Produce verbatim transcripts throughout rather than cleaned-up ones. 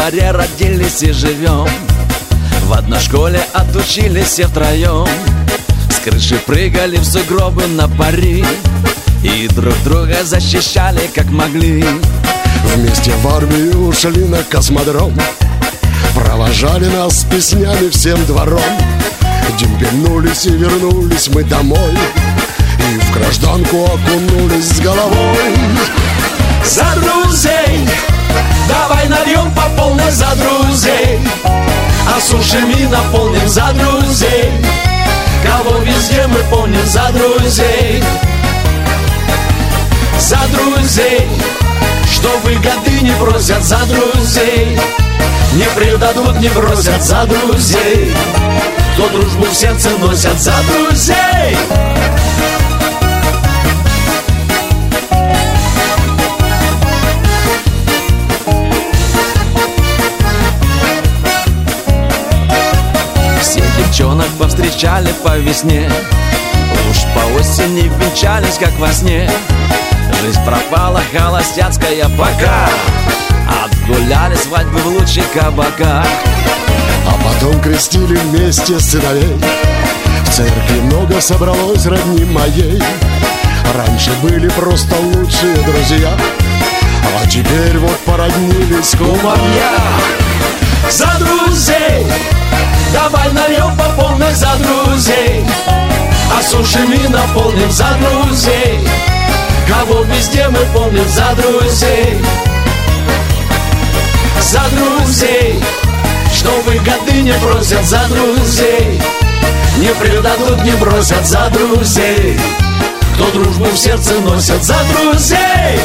дворе родились и живем. В одной школе отучились все втроем. С крыши прыгали в сугробы на пари и друг друга защищали как могли. Вместе в армию ушли на космодром, провожали нас с песнями всем двором. Дембельнулись и вернулись мы домой, и в гражданку окунулись с головой. За друзей! Давай нальем по полной за друзей, осушим и наполним за друзей. Кого везде мы помним за друзей. За друзей, что выгоды не просят за друзей, не предадут, не бросят за друзей, кто дружбу в сердце носят за друзей. Все девчонок повстречали по весне, уж по осени венчались, как во сне. Жизнь пропала холостяцкая пока, отгуляли свадьбы в лучших кабаках. А потом крестили вместе сыновей, в церкви много собралось родни моей. Раньше были просто лучшие друзья, а теперь вот породнились кумовья. За друзей! Давай нальем по полной за друзей, осушим и наполним за друзей. Кого везде мы помним за друзей. За друзей, что выгоды не просят за друзей, не предадут, не бросят за друзей, кто дружбу в сердце носят за друзей.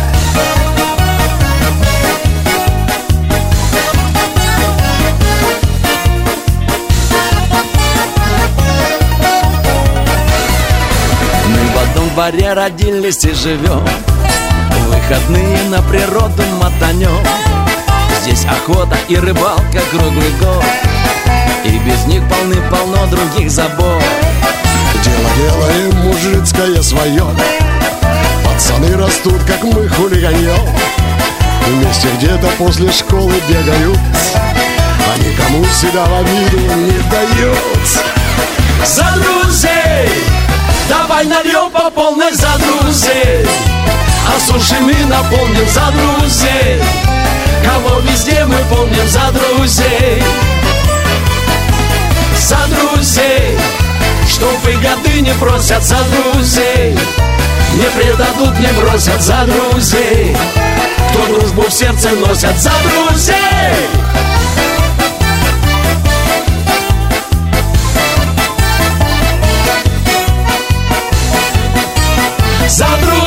В дворе родились и живем, в выходные на природу мотанем. Здесь охота и рыбалка круглый год, и без них полны-полно других забот. Дело делаем мужицкое свое, пацаны растут, как мы хулиганьем. Вместе где-то после школы бегают, а никому себя в обиду не дают. За друзей! Давай нальем по полной за друзей, осушим и наполним за друзей. Кого везде мы помним за друзей. За друзей, что выгоды не просят за друзей, не предадут, не бросят за друзей, кто дружбу в сердце носят за друзей. За друзей!